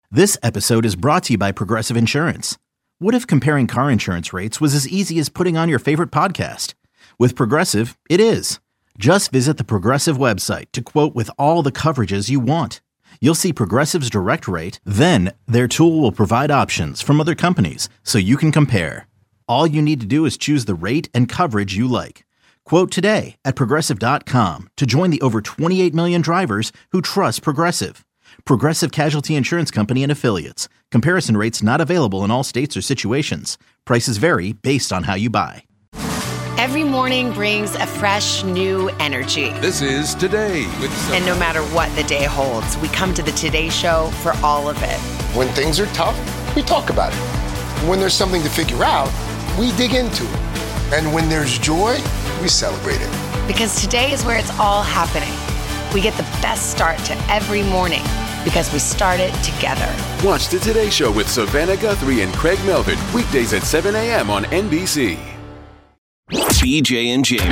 This episode is brought to you by Progressive Insurance. What if comparing car insurance rates was as easy as putting on your favorite podcast? With Progressive, it is. Just visit the Progressive website to quote with all the coverages you want. You'll see Progressive's direct rate, then their tool will provide options from other companies so you can compare. All you need to do is choose the rate and coverage you like. Quote today at Progressive.com to join the over 28 million drivers who trust Progressive. Progressive Casualty Insurance Company and Affiliates. Comparison rates not available in all states or situations. Prices vary based on how you buy. Every morning brings a fresh, new energy. This is Today with And no matter what the day holds, we come to the Today Show for all of it. When things are tough, we talk about it. When there's something to figure out, we dig into it. And when there's joy, we celebrate it. Because today is where it's all happening. We get the best start to every morning because we start it together. Watch the Today Show with Savannah Guthrie and Craig Melvin, weekdays at 7 a.m. on NBC. BJ and Jamie.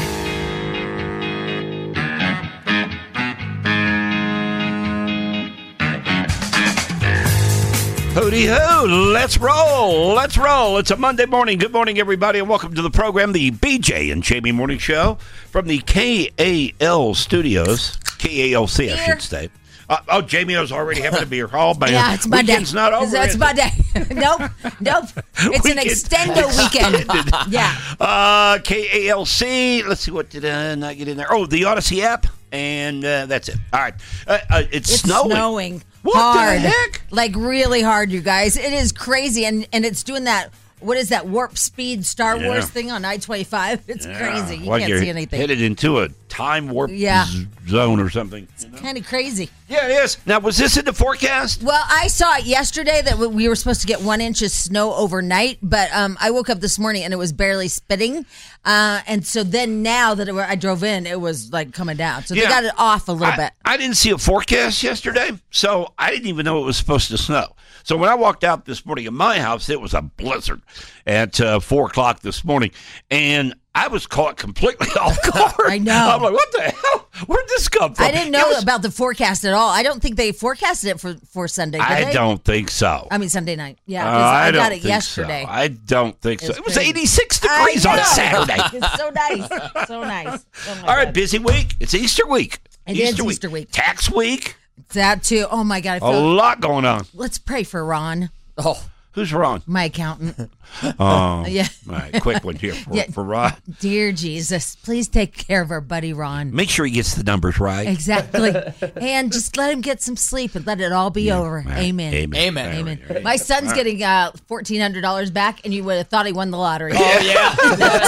Hooty hoo, let's roll. It's a Monday morning. Good morning, everybody, and welcome to the program, the BJ and Jamie Morning Show from the KAL studios. KALC, I should say. Jamie was already having a beer. Oh, man. Yeah, it's Monday. Weekend's not over. It's Monday. Nope. It's an extendo weekend. Yeah. KALC. Let's see, what did I not get in there? Oh, the Odyssey app, and that's it. All right. It's snowing. What hard. the heck? Like really hard, you guys. It is crazy, and it's doing that. What is that warp speed Star Wars thing on I-25? It's crazy. You can't see anything. Headed into a time warp zone or something. It's kind of crazy. Yeah, it is. Now, was this in the forecast? Well, I saw it yesterday that we were supposed to get 1 inch of snow overnight, but I woke up this morning and it was barely spitting. And so then now that I drove in, it was like coming down. So they got it off a little bit. I didn't see a forecast yesterday, so I didn't even know it was supposed to snow. So when I walked out this morning in my house, it was a blizzard at 4 o'clock this morning. And I was caught completely off guard. I know. I'm like, what the hell? Where'd this come from? I didn't know about the forecast at all. I don't think they forecasted it for Sunday, did they? I don't think so. I mean, Sunday night. Yeah, I got it yesterday. So. I don't think so. It was 86 degrees on Saturday. It's so nice. So nice. Oh all right, busy week. It's Easter week. It is Easter week. Tax week. That too. Oh, my God. A lot going on. Let's pray for Ron. Oh. Who's Ron? My accountant. Oh, yeah. All right, quick one here for Ron. Dear Jesus, please take care of our buddy Ron. Make sure he gets the numbers right. Exactly. And just let him get some sleep and let it all be over. Right. Amen. Amen. My son's getting $1,400 back, and you would have thought he won the lottery. Oh, yeah. That's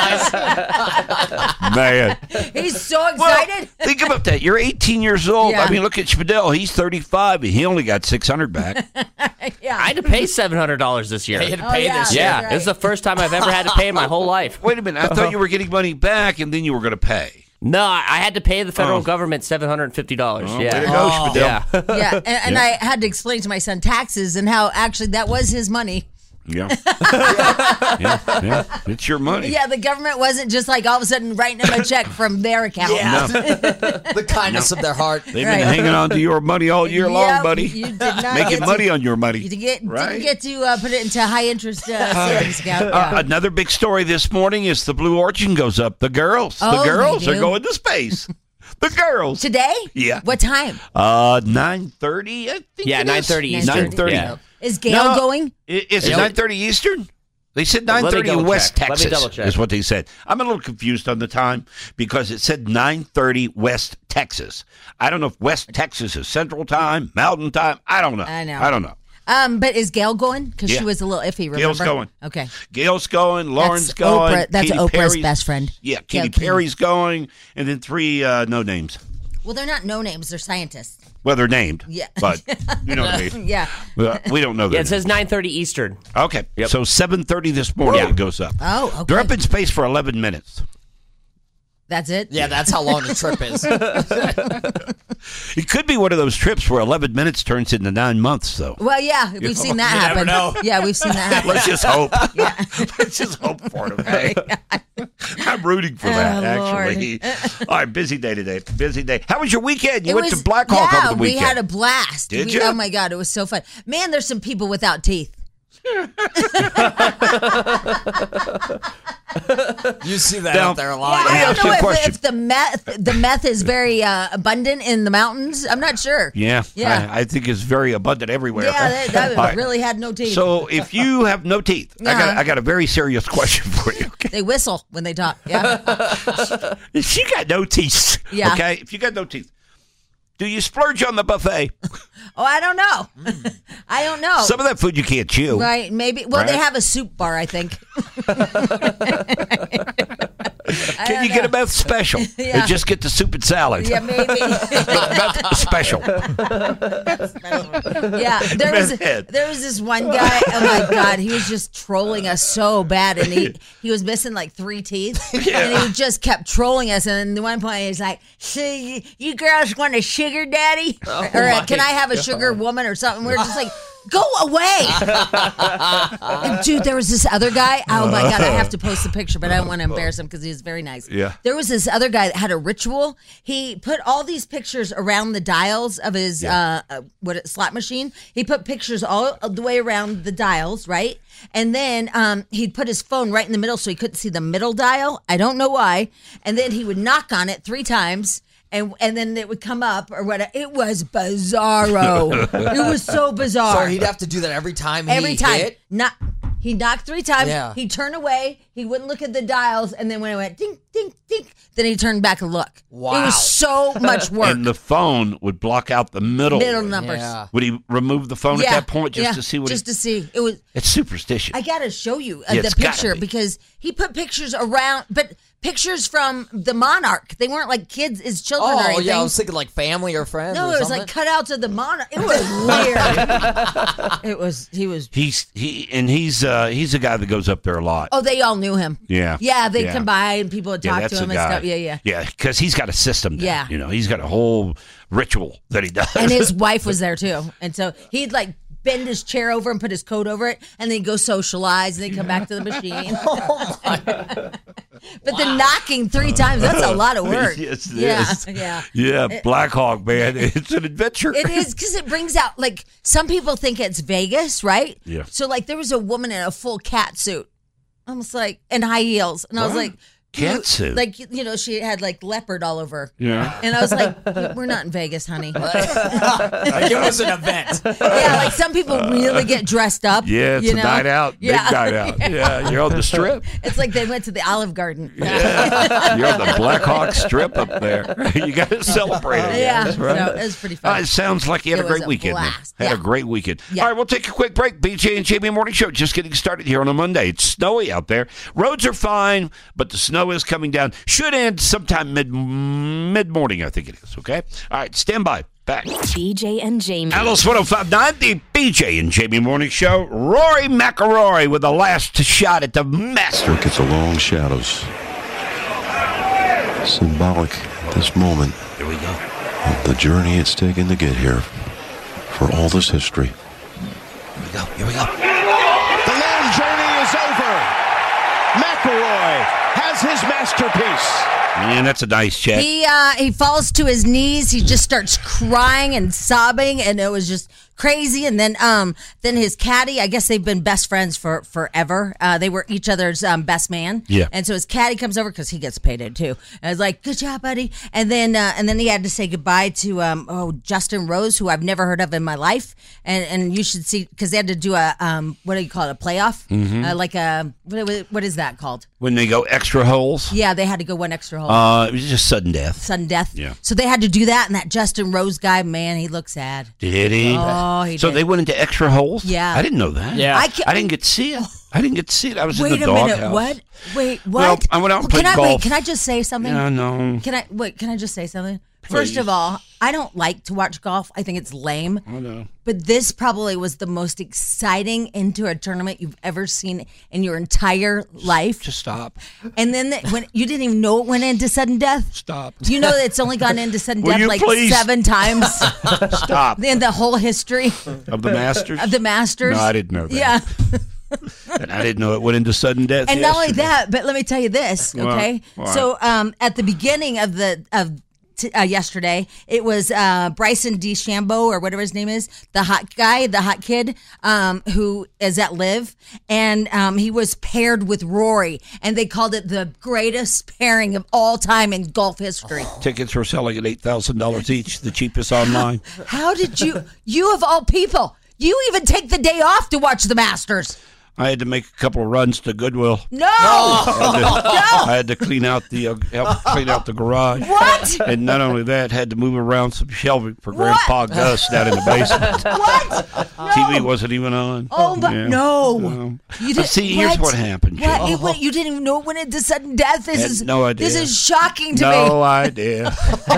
always nice. Man. He's so excited. Well, think about that. You're 18 years old. Yeah. I mean, look at Spadell. He's 35, and he only got $600 back. Yeah. I had to pay $700 this year. You had to pay this year. Yeah, this is the first time I've ever had to pay in my whole life. Wait a minute. I thought you were getting money back, and then you were going to pay. No, I had to pay the federal government $750. Way to go, Spadell. Yeah. Yeah, and I had to explain to my son taxes and how actually that was his money. Yeah. It's your money. Yeah, the government wasn't just like all of a sudden writing him a check from their account. Yeah. The kindness of their heart. They've been hanging on to your money all year long, buddy. You did not making money on your money. You didn't right? get to put it into high interest savings account. Yeah. Another big story this morning is the Blue Origin goes up. The girls are going to space. The girls today? Yeah. What time? 9:30. I think. Yeah, 9:30 Eastern. 9:30. Yeah. Is Gail going? Is it 9:30 Eastern? They said 9:30 in West check. Texas. Let me double check. Is what they said. I'm a little confused on the time because it said 9:30 West Texas. I don't know if West Texas is Central Time, Mountain Time. I don't know. I don't know. But is Gail going? Because she was a little iffy, remember? Gail's going. Okay. Gail's going. Lauren's going. That's Katy Oprah's Perry's best friend. Yeah, Katy Perry's going. And then 3 no names. Well, they're not no names. They're scientists. Well, they're named. Yeah. But you know what I mean. Yeah. We don't know that. Yeah, it says 9:30 Eastern. Okay. Yep. So 7:30 this morning it goes up. Oh, okay. They're up in space for 11 minutes. That's it? Yeah, that's how long the trip is. It could be one of those trips where 11 minutes turns into 9 months, though. Well, yeah, we've seen that happen. never know. Yeah, we've seen that happen. Let's just hope. Let's just hope for it, okay? I'm rooting for that, actually. All right, busy day today. Busy day. How was your weekend? You went to Blackhawk over the weekend. We had a blast. Did you? Oh, my God, it was so fun. Man, there's some people without teeth. You see that out there a lot. Yeah, I ask don't you a know question. if the meth is very abundant in the mountains. I'm not sure. Yeah. Yeah. I think it's very abundant everywhere. Yeah, that All right. really had no teeth. So if you have no teeth, I got a very serious question for you. Okay? They whistle when they talk. Yeah. If you got no teeth, Yeah. okay? If you got no teeth, do you splurge on the buffet? Oh, I don't know. I don't know. Some of that food you can't chew. Right, maybe. Well, Right? they have a soup bar, I think. Can you get a meth special? Yeah. And just get the soup and salad. Yeah, maybe. Meth special. Yeah, there Meth head. was this one guy. Oh my God, he was just trolling us so bad, and he was missing like 3 teeth, and he just kept trolling us. And at one point, he's like, "So you girls want a sugar daddy, or can I have a sugar woman or something?" We're just like, go away. And dude, there was this other guy. Oh my God, I have to post a picture, but I don't want to embarrass him because he was very nice. Yeah. There was this other guy that had a ritual. He put all these pictures around the dials of his slot machine. He put pictures all the way around the dials, right? And then he'd put his phone right in the middle so he couldn't see the middle dial. I don't know why. And then he would knock on it 3 times. And then it would come up or whatever. It was bizarro. It was so bizarre. So he'd have to do that every time Every time. hit? He knocked 3 times. Yeah. He'd turn away. He wouldn't look at the dials. And then when it went ding, ding, ding, then he turned back and looked. Wow. It was so much work. And the phone would block out the middle numbers. Yeah. Would he remove the phone at that point just to see what? Just to see. It was. It's superstition. I gotta show you Yeah, the it's gotta picture be. because he put pictures around, but pictures from the monarch. They weren't like kids, his children or Oh, anything. yeah, I was thinking like family or friends. No, or it was something. like cutouts of the monarch. It was weird. It was. He was. He's a guy that goes up there a lot. Oh, they all knew him. Yeah. Yeah, they'd Yeah. come by and people would talk to him and stuff. Yeah, yeah. Yeah, because he's got a system. Down. Yeah. You know, he's got a whole ritual that he does. And his wife was there too. And so he'd like bend his chair over and put his coat over it, and then he'd go socialize, and then come back to the machine. But the knocking 3 times, that's a lot of work. Yes, it yeah, is. yeah. Yeah, Blackhawk, man. It's an adventure. It is because it brings out, like, some people think it's Vegas, right? Yeah. So, like, there was a woman in a full cat suit, almost like, and high heels. And I was What? like, Cat suit? Like, you know, she had, like, leopard all over her. Yeah. And I was like, we're not in Vegas, honey. Like, it was an event. Yeah, like, some people really get dressed up. Yeah, it's you a know? night out. Yeah. Big night out. Yeah, you're on the strip. It's like they went to the Olive Garden. Yeah. You're on the Blackhawk strip up there. You got to celebrate it. Yeah, Yes, right? so it was pretty fun. It sounds like you had It a great was a weekend. then. blast. Had Yeah. a great weekend. Yeah. All right, we'll take a quick break. BJ and Jamie Morning Show just getting started here on a Monday. It's snowy out there. Roads are fine, but the snow is coming down. Should end sometime mid-morning, I think it is, okay? All right, stand by. Back. BJ and Jamie. Alice 105.9, the BJ and Jamie Morning Show. Rory McIlroy with the last shot at the Masters. Look at the long shadows. Symbolic at this moment Here we go. of the journey it's taken to get here. For all this history. Here we go. Here we go. The long journey is over. McIlroy has his masterpiece. Man, that's a nice check. He falls to his knees. He just starts crying and sobbing, and it was just crazy. And then his caddy, I guess they've been best friends for forever. They were each other's best man. Yeah. And so his caddy comes over because he gets paid it too. And I was like, "Good job, buddy." And then he had to say goodbye to Justin Rose, who I've never heard of in my life. And you should see because they had to do a what do you call it, a playoff? Like a what is that called? When they go extra holes? Yeah, they had to go one extra hole. It was just sudden death. Sudden death. Yeah. So they had to do that, and that Justin Rose guy, man, he looked sad. Did he? Oh, he So did. they went into extra holes? Yeah. I didn't know that. Yeah. I didn't get to see it. I didn't get to see it. I was in Wait the a doghouse. minute. What? Wait, what? Well, I went out and played golf. Wait, can I just say something? Yeah, no. Can I just say something? First of all, I don't like to watch golf. I think it's lame. I know. But this probably was the most exciting into a tournament you've ever seen in your entire life. Just stop. And then when you didn't even know it went into sudden death. Stop. Do you know that it's only gone into sudden Will death you like please? 7 times Stop. in the whole history Of the Masters? of the Masters? No, I didn't know that. Yeah. And I didn't know it went into sudden death. And not only yesterday. that, but let me tell you this, okay? What? So at the beginning of yesterday, it was Bryson DeChambeau or whatever his name is, the hot guy, the hot kid, who is at Live, and he was paired with Rory, and they called it the greatest pairing of all time in golf history. Tickets were selling at $8,000 each, the cheapest online. How did you of all people, you even take the day off to watch the Masters? I had to make a couple of runs to Goodwill. No, I had to clean out the help clean out the garage. What? And not only that, had to move around some shelving for Grandpa Gus down in the basement. What? TV wasn't even on. Oh, but Yeah. no. You didn't, See, here's what happened. What? Jim. You didn't even know it went into sudden death. This Had is no idea. This is shocking to me. No idea.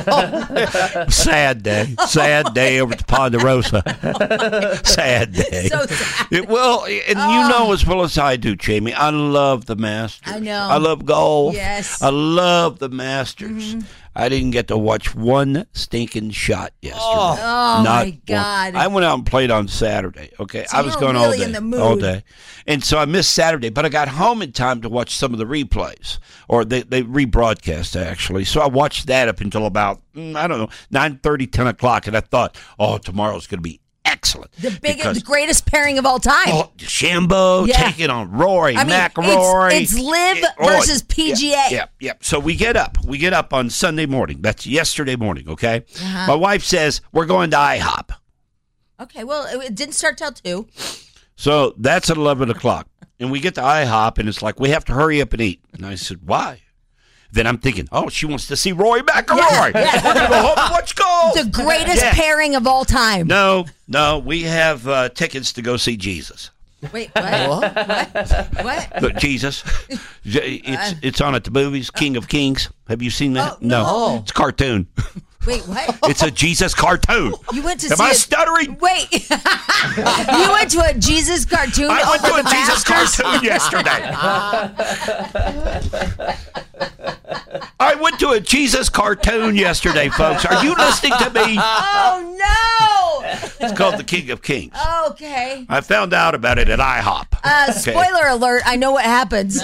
Sad day. Sad day over at the Ponderosa. Sad day. So sad. And you know as well as I do, Jamie, I love the Masters. I know. I love golf. Yes. I love the Masters. I didn't get to watch one stinking shot yesterday. Oh, Not my one. God. I went out and played on Saturday. Okay, So I was you were going really all in day, the mood. all day, and so I missed Saturday. But I got home in time to watch some of the replays, or they rebroadcast actually. So I watched that up until about 9:30, 10 o'clock, and I thought, oh, tomorrow's going to be excellent. The greatest pairing of all time. Oh, DeChambeau taking on Rory McIlroy. It's Live versus PGA. Yeah. So we get up on Sunday morning. That's yesterday morning, okay? My wife says, we're going to IHOP. Okay, well, it didn't start till 2. So that's at 11 o'clock. And we get to IHOP, and it's like, we have to hurry up and eat. And I said, why? Then I'm thinking, oh, she wants to see Rory McIlroy. Yeah. We're going to go home and watch golf. The greatest pairing of all time. No, we have tickets to go see Jesus. Wait, what? What? Look, Jesus. It's on at the movies, King of Kings. Have you seen that? Oh, no. It's a cartoon. Wait, what? It's a Jesus cartoon. You went to Am see I stuttering? Wait. You went to a Jesus cartoon I went to over a the Jesus Masters? cartoon yesterday. I went to a Jesus cartoon yesterday, folks. Are you listening to me? Oh, no. It's called The King of Kings. Okay. I found out about it at IHOP. Okay. Spoiler alert, I know what happens.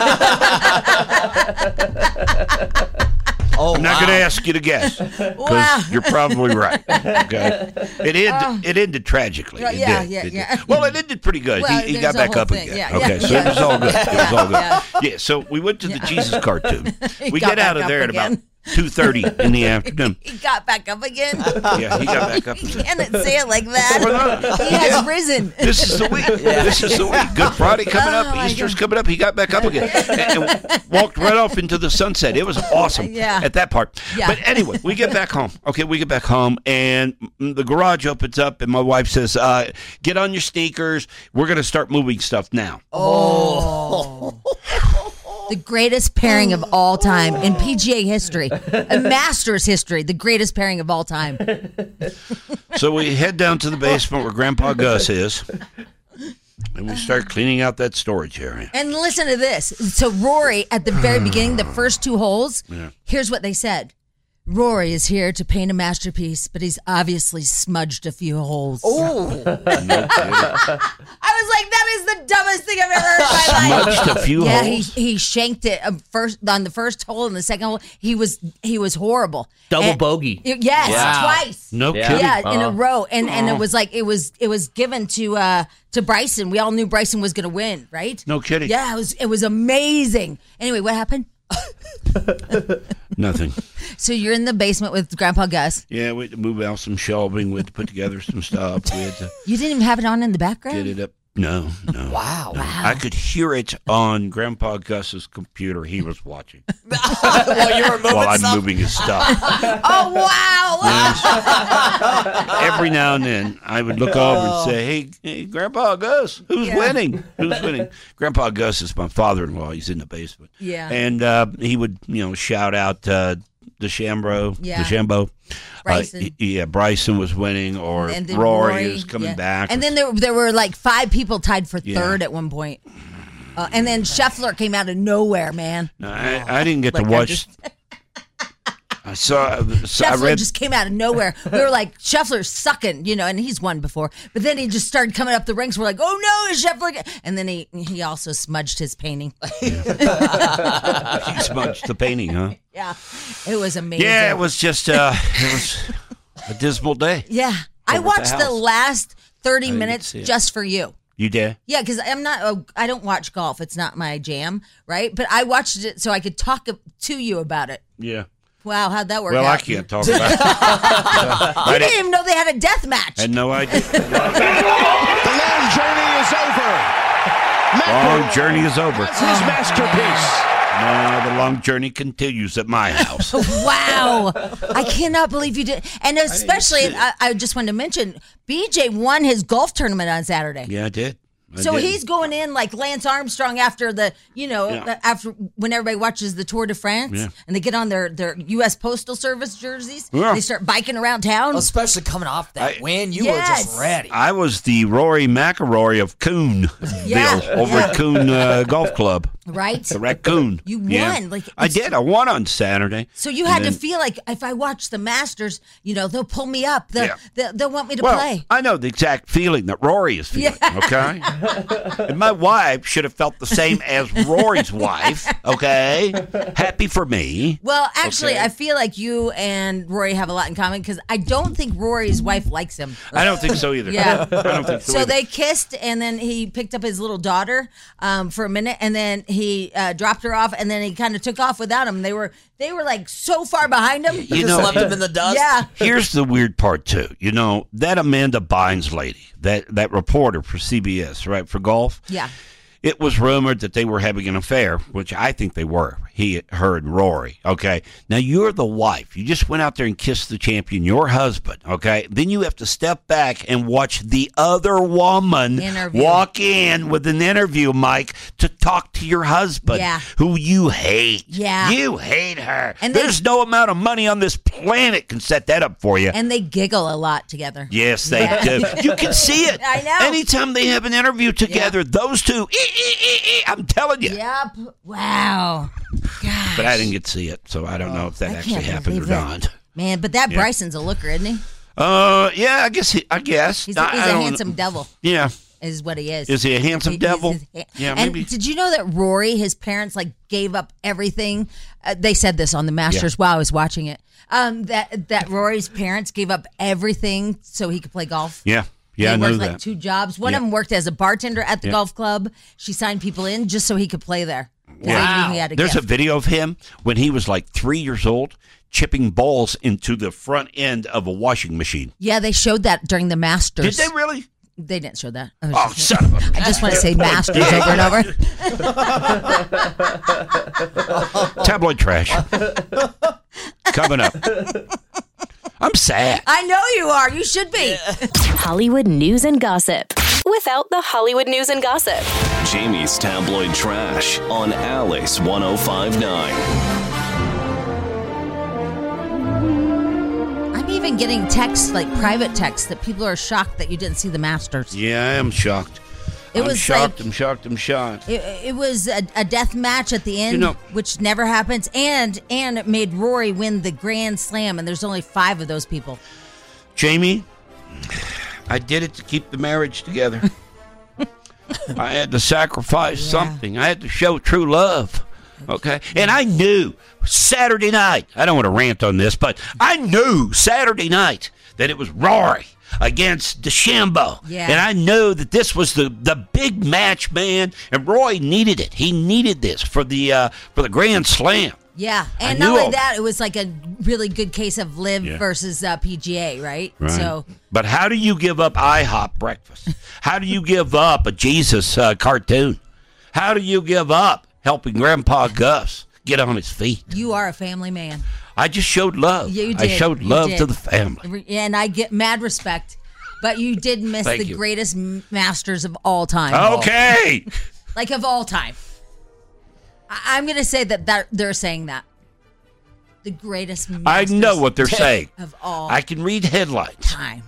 I'm not going to ask you to guess because you're probably right. Okay, it ended tragically. It did. Well, it ended pretty good. Well, he got back up again. Yeah, okay, so it was all good. It was all good. Yeah. So we went to the Jesus cartoon. We got get out back of there up at about again. 2:30 in the afternoon. He got back up again. Yeah, he got back up. You can't say it like that. He has risen. This is the week. This is the week. Good Friday coming Oh, up. my Easter's God. coming up. He got back up again and walked right off into the sunset. It was awesome at that part. Yeah. But anyway, we get back home. Okay, we get back home, and the garage opens up, and my wife says, get on your sneakers. We're going to start moving stuff now. Oh. The greatest pairing of all time in PGA history, Masters history, the greatest pairing of all time. So we head down to the basement where Grandpa Gus is, and we start cleaning out that storage area. And listen to this. So Rory, at the very beginning, the first 2 holes, here's what they said. Rory is here to paint a masterpiece, but he's obviously smudged a few holes. No kidding. I was like, that is the dumbest thing I've ever heard in my life. Smudged a few Yeah, holes? he shanked it first on the first hole and the second hole. He was horrible. Double And- bogey. Yes, Wow. twice. No Yeah. kidding. Yeah, in a row, and it was like it was given to Bryson. We all knew Bryson was going to win, right? No kidding. Yeah, it was amazing. Anyway, what happened? Nothing. So you're in the basement with Grandpa Gus. Yeah, we had to move out some shelving. We had to put together some stuff. We had to You didn't even have it on in the background? get it up. No. Wow. No. I could hear it on Grandpa Gus's computer. He was watching While you were moving while I'm stuff. moving his stuff. Oh, wow. Every now and then, I would look over and say, hey, Grandpa Gus, who's winning? Who's winning? Grandpa Gus is my father-in-law. He's in the basement. Yeah. And he would, shout out, DeChambeau. Bryson. Bryson was winning, or And then Rory was coming yeah. back. And then there were like 5 people tied for third at one point. And then Scheffler came out of nowhere, man. No, I didn't get to Like, watch. I Scheffler read. just came out of nowhere. We were like, Scheffler's sucking, and he's won before. But then he just started coming up the ranks. We're like, oh no, is Scheffler? And then he also smudged his painting. He smudged the painting, huh? Yeah, it was amazing. Yeah, it was just it was a dismal day. Yeah, I Over at the watched the house. last 30 didn't minutes see it. just for you. You did? Yeah, because I don't watch golf. It's not my jam, right? But I watched it so I could talk to you about it. Yeah. Wow, how'd that work Well, out? I can't talk about it. I didn't even know they had a death match. I had no idea. The long journey is over. Long journey is over. That's his masterpiece. No, the long journey continues at my house. Wow. I cannot believe you did. And especially, I just wanted to mention, BJ won his golf tournament on Saturday. Yeah, I did. So he's going in like Lance Armstrong after after when everybody watches the Tour de France and they get on their U.S. Postal Service jerseys, they start biking around town. Especially coming off that win, you were just ready. I was the Rory McIlroy of Coon deal over at Coon Golf Club. Right? The Raccoon. You won. Yeah. Like I did. I won on Saturday. So you had to feel like if I watch the Masters, they'll pull me up. They'll want me to play. I know the exact feeling that Rory is feeling, okay? And my wife should have felt the same as Rory's wife, okay? Happy for me. Well, actually, Okay. I feel like you and Rory have a lot in common because I don't think Rory's wife likes him. I don't think so either. Yeah. I don't think so So either. they kissed, and then he picked up his little daughter for a minute, and then he dropped her off, and then he kind of took off without him. They were like so far behind him. You know, left him in the dust. Yeah. Here's the weird part too. That Amanda Bynes lady, that reporter for CBS, right, for golf. Yeah. It was rumored that they were having an affair, which I think they were. Her and Rory. Okay. Now you're the wife. You just went out there and kissed the champion, your husband. Okay. Then you have to step back and watch the other woman Interview. walk in with an interview, Mike, to talk to your husband, who you hate. Yeah. You hate her. And there's no amount of money on this planet can set that up for you. And they giggle a lot together. Yes, they do. You can see it. I know. Anytime they have an interview together, those two, I'm telling you. Yep. Wow. Gosh. But I didn't get to see it, so I don't know if that I actually can't happened or believe it. not. Man, but that Yeah. Bryson's a looker, isn't he? Yeah, I guess. He's a handsome devil. Yeah. Is what he is. Is he a handsome devil? Yeah, and maybe. did you know that Rory, his parents, gave up everything? They said this on the Masters while I was watching it. That Rory's parents gave up everything so he could play golf. Yeah. Yeah, I They know worked that. like 2 jobs. One Yeah. of them worked as a bartender at the golf club. She signed people in just so he could play there. 'Cause they knew he had a There's gift. a video of him when he was like 3 years old, chipping balls into the front end of a washing machine. Yeah, they showed that during the Masters. Did they really? They didn't show that. Oh, son of a... I just want to say Masters over and over. Tabloid trash. Coming up. I'm sad. I know you are. You should be. Hollywood news and gossip without the Hollywood news and gossip. Jamie's tabloid trash on Alice 105.9. I'm even getting texts, private texts, that people are shocked that you didn't see the Masters. Yeah, I am shocked. It I'm was shocked. like- I'm shocked. I'm shocked. It was a death match at the end, which never happens, and it made Rory win the Grand Slam, and there's only 5 of those people. Jamie, I did it to keep the marriage together. I had to sacrifice something. I had to show true love. Okay? And I knew Saturday night, I don't want to rant on this, but I knew Saturday night that it was Rory against DeChambeau. Yeah. And I knew that this was the big match, man, and Roy needed it. He needed this for the Grand Slam. Yeah, I and knew not only all- that, it was like a really good case of Live versus PGA, right? Right. So But how do you give up IHOP breakfast? How do you give up a Jesus cartoon? How do you give up helping Grandpa Gus get on his feet? you are a family man. I just showed love. Yeah, you I did. showed You love did. to the family. And I get mad respect, but you did miss Thank the you. greatest Masters of all time. Okay. Like of all time. I'm going to say that they're saying that. The greatest I know what they're saying. Of all I can read headlines. time.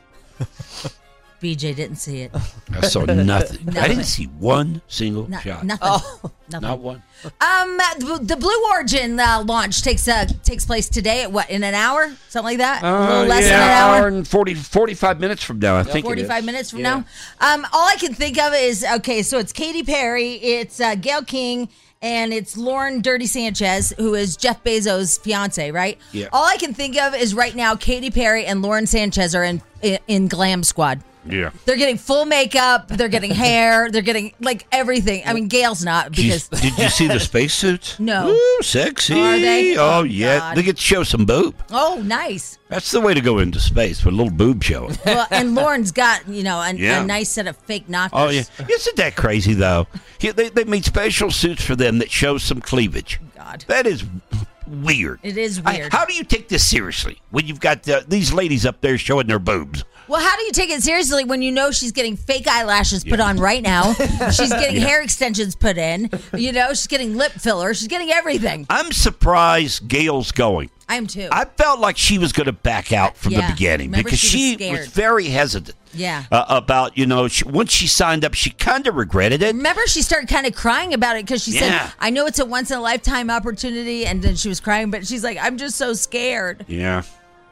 BJ didn't see it. I saw nothing. I didn't see one single shot. Nothing. Nothing. Not one. The Blue Origin launch takes place today at what, in an hour? Something like that? A little less than an hour? And 45 minutes from now, I think 45 minutes from now? All I can think of is, okay, so it's Katy Perry, it's Gayle King, and it's Lauren Dirty Sanchez, who is Jeff Bezos' fiance, right? Yeah. All I can think of is right now Katy Perry and Lauren Sanchez are in Glam Squad. Yeah. They're getting full makeup. They're getting hair. They're getting, like, everything. I mean, Gail's not because... Did you see the spacesuits? No. Ooh, sexy. Are they? Oh, yeah. God. They get to show some boob. Oh, nice. That's the way to go into space, with a little boob showing. Well, and Lauren's got, a nice set of fake knockers. Oh, yeah. Isn't that crazy, though? They made special suits for them that show some cleavage. God. That is weird. It is weird. How do you take this seriously when you've got these ladies up there showing their boobs? Well, how do you take it seriously when you know she's getting fake eyelashes put on right now? She's getting hair extensions put in. She's getting lip filler. She's getting everything. I'm surprised Gail's going. I am too. I felt like she was going to back out from the beginning. Remember, because she was very hesitant. Yeah. About, once she signed up, she kind of regretted it. Remember, she started kind of crying about it because she said, I know it's a once-in-a-lifetime opportunity, and then she was crying, but she's like, I'm just so scared. Yeah.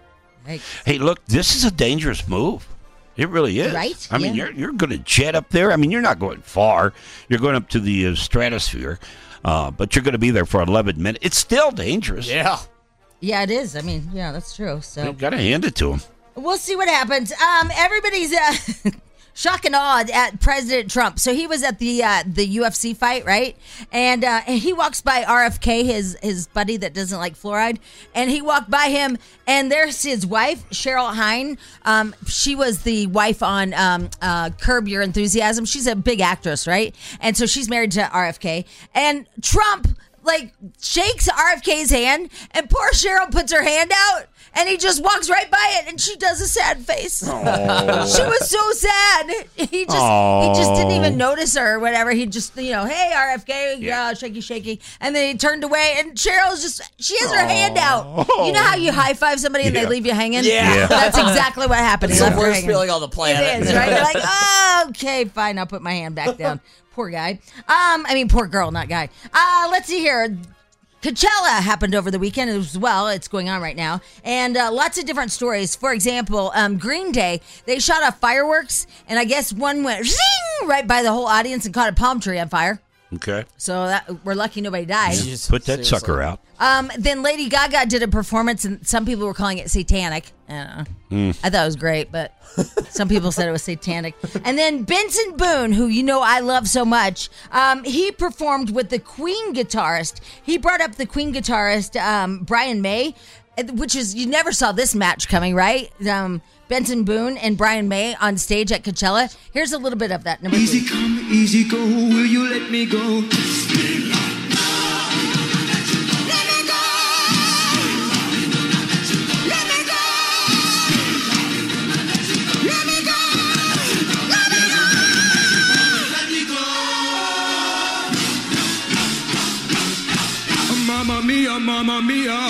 Hey, look, this is a dangerous move. It really is. Right? I mean, you're going to jet up there. I mean, you're not going far. You're going up to the stratosphere, but you're going to be there for 11 minutes. It's still dangerous. Yeah. Yeah, it is. I mean, yeah, that's true. So you got to hand it to him. We'll see what happens. Everybody's shock and awe at President Trump. So he was at the UFC fight, right? And he walks by RFK, his buddy that doesn't like fluoride, and he walked by him, and there's his wife, Cheryl Hine. She was the wife on Curb Your Enthusiasm. She's a big actress, right? And so she's married to RFK. And Trump shakes RFK's hand, and poor Cheryl puts her hand out, and he just walks right by it, and she does a sad face. She was so sad. He just didn't even notice her or whatever. He just, hey, RFK, shaky. And then he turned away, and Cheryl's she has her hand out. You know how you high five somebody and they leave you hanging? Yeah. That's exactly what happened. It's the worst feeling on the planet. It is, right? You're like, okay, fine, I'll put my hand back down. Poor guy. Poor girl, not guy. Let's see here. Coachella happened over the weekend as well. It's going on right now. And lots of different stories. For example, Green Day, they shot off fireworks, and I guess one went zing right by the whole audience and caught a palm tree on fire. Okay. So we're lucky nobody died. Yeah. Put that sucker out. Then Lady Gaga did a performance, and some people were calling it satanic. I thought it was great, but some people said it was satanic. And then Benson Boone, who I love so much, he performed with the Queen guitarist. He brought up the Queen guitarist, Brian May, which is, you never saw this match coming, right? Benson Boone and Brian May on stage at Coachella. Here's a little bit of that. Number Easy 3. come, easy go, will you let me go? Mamma mia, mamma mia.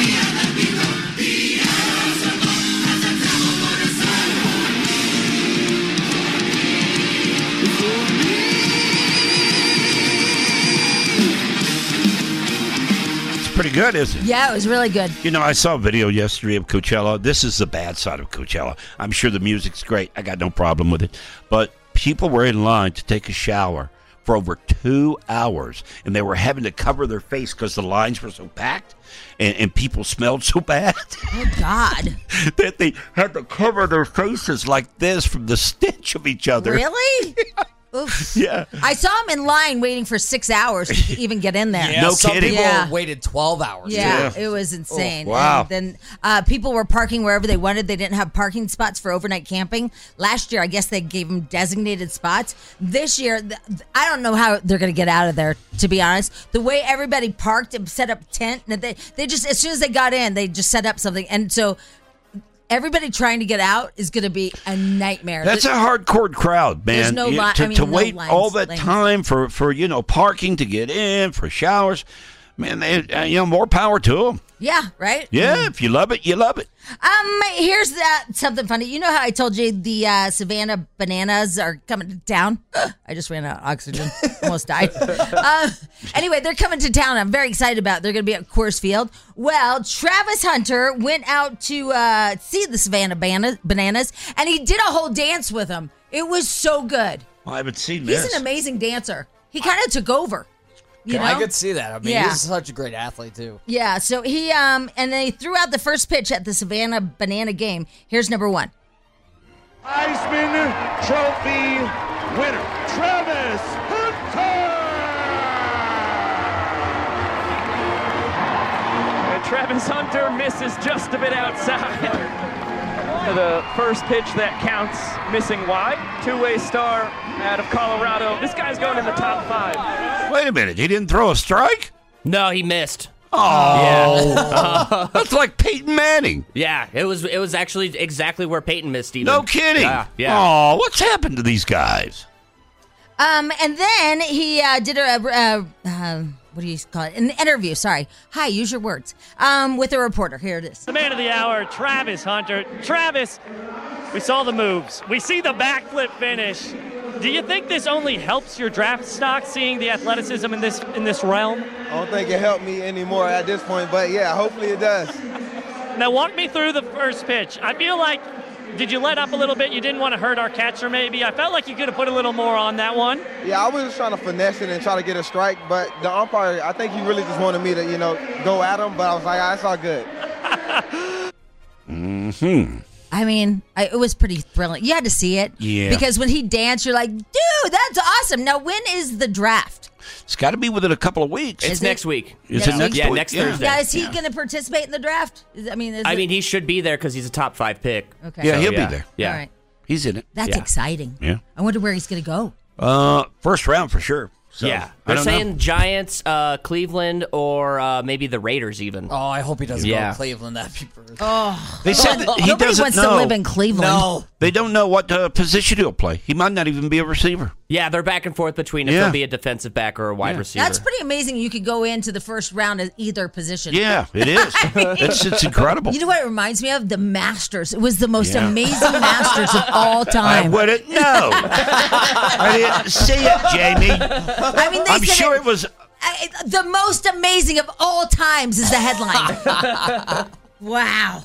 Pretty good, isn't it? Yeah, it was really good. I saw a video yesterday of Coachella. This is the bad side of Coachella. I'm sure the music's great. I got no problem with it. But people were in line to take a shower for over 2 hours, and they were having to cover their face because the lines were so packed and people smelled so bad. Oh, God. That they had to cover their faces like this from the stench of each other. Really? Oof. Yeah. I saw him in line waiting for 6 hours to even get in there. Yeah, no some kidding. people waited 12 hours. Yeah, it was insane. Oh, wow. And then people were parking wherever they wanted. They didn't have parking spots for overnight camping. Last year, I guess they gave them designated spots. This year, I don't know how they're going to get out of there, to be honest. The way everybody parked and set up tent, they just, as soon as they got in, they just set up something. And so everybody trying to get out is going to be a nightmare. That's a hardcore crowd, man. There's no line. To wait all that time for parking to get in, for showers. Man, more power to them. Yeah, right? Yeah, if you love it, you love it. Here's something funny. You know how I told you the Savannah Bananas are coming to town? I just ran out of oxygen. Almost died. Anyway, they're coming to town. I'm very excited about it. They're going to be at Coors Field. Well, Travis Hunter went out to see the Savannah Bananas, and he did a whole dance with them. It was so good. I haven't seen this. He's an amazing dancer. He kind of took over. You know? I could see that. I mean, he's such a great athlete, too. Yeah, so he, and they threw out the first pitch at the Savannah Banana game. Here's number 1. Heisman Trophy winner, Travis Hunter! And Travis Hunter misses just a bit outside. The first pitch that counts, missing wide. Two-way star out of Colorado. This guy's going in the top 5. Wait a minute. He didn't throw a strike? No, he missed. Oh. Yeah. That's like Peyton Manning. Yeah, it was actually exactly where Peyton missed even. No kidding. Yeah. Oh, what's happened to these guys? And then he did what do you call it? An interview, sorry. Hi, use your words. With a reporter. Here it is. The man of the hour, Travis Hunter. Travis, we saw the moves. We see the backflip finish. Do you think this only helps your draft stock, seeing the athleticism in this realm? I don't think it helped me anymore at this point, but yeah, hopefully it does. Now walk me through the first pitch. I feel like, did you let up a little bit? You didn't want to hurt our catcher maybe? I felt like you could have put a little more on that one. Yeah, I was just trying to finesse it and try to get a strike, but the umpire, I think he really just wanted me to, go at him, but I was like, it's all good. Mm-hmm. I mean, it was pretty thrilling. You had to see it. Yeah. Because when he danced, you're like, dude, that's awesome. Now, when is the draft? It's got to be within a couple of weeks. It's next week. Is it next week? Yeah, next Thursday. Now, is he going to participate in the draft? I mean, he should be there because he's a top 5 pick. Okay. Yeah, So, he'll be there. Yeah. All right. He's in it. That's exciting. Yeah. I wonder where he's going to go. First round for sure. So, yeah. I They're don't saying know. Giants, Cleveland, or maybe the Raiders even. Oh, I hope he doesn't go to Cleveland. That'd be brutal. Oh. They said that he Nobody doesn't wants know. to live in Cleveland. No. They don't know what position he'll play. He might not even be a receiver. Yeah, they're back and forth between if he'll be a defensive back or a wide receiver. That's pretty amazing. You could go into the first round at either position. Yeah, it is. It's incredible. You know what it reminds me of? The Masters. It was the most amazing Masters of all time. I wouldn't know. I didn't see it, Jamie. I mean, I'm sure it was. The most amazing of all times is the headline. Wow.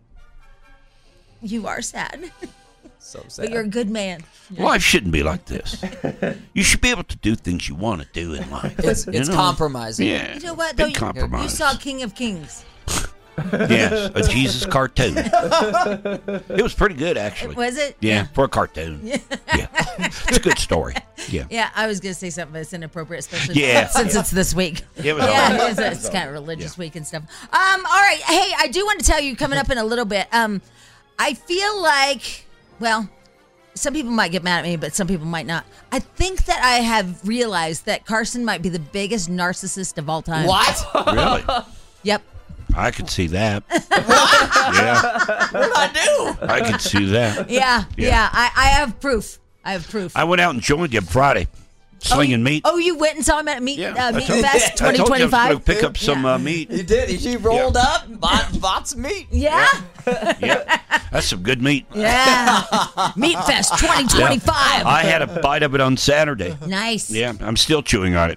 You are sad. So sad. But you're a good man. Life shouldn't be like this. You should be able to do things you want to do in life. It's compromising. Yeah. You know what? Big You compromise. saw King of Kings. Yes, a Jesus cartoon. It was pretty good, actually. Was it? Yeah, for a cartoon. Yeah. It's a good story. Yeah. Yeah, I was going to say something that's inappropriate, especially since it's this week. It was it's kind of religious week and stuff. All right. Hey, I do want to tell you, coming up in a little bit, I feel like, well, some people might get mad at me, but some people might not. I think that I have realized that Carson might be the biggest narcissist of all time. What? Really? Yep. I could see that. Yeah. What did I do? I could see that. Yeah. I have proof. I went out and joined you Friday, slinging meat. Oh, you went and saw him at Meat Fest I told you I was 2025? going to pick up some meat. You did. You rolled up, bought some meat. Yeah. Yeah. That's some good meat. Yeah. Meat Fest 2025. Yeah. I had a bite of it on Saturday. Nice. Yeah, I'm still chewing on it.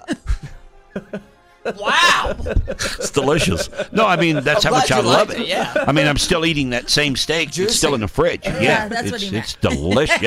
Wow. It's delicious. No, I mean, that's how much I love it. Yeah. I mean, I'm still eating that same steak. Juicy. It's still in the fridge. Yeah, that's what he meant. It's delicious.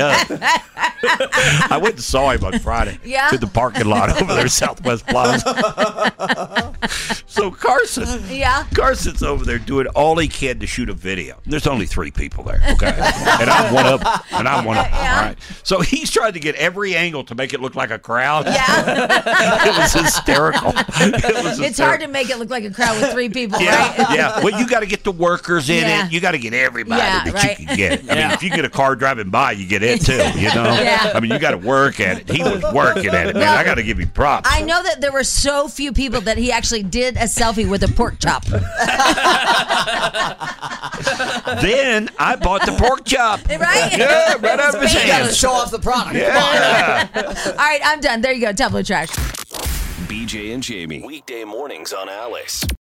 I went and saw him on Friday. Yeah. To the parking lot over there, Southwest Plaza. So Carson's over there doing all he can to shoot a video. There's only 3 people there, okay? And I'm one of them. Yeah. All right. So he's trying to get every angle to make it look like a crowd. Yeah. It was hysterical. It's hard to make it look like a crowd with 3 people, right? Yeah. Well, you got to get the workers in it. You got to get everybody that you can get. I mean, if you get a car driving by, you get it too, you know? Yeah. I mean, you got to work at it. He was working at it, man. I got to give him props. I know that there were so few people that he actually did a selfie with a pork chop. Then I bought the pork chop. Right? Yeah, right out of his You got to hands. show off the product. Yeah. All right, I'm done. There you go. Tableau trash. BJ and Jamie. Weekday mornings on Alice.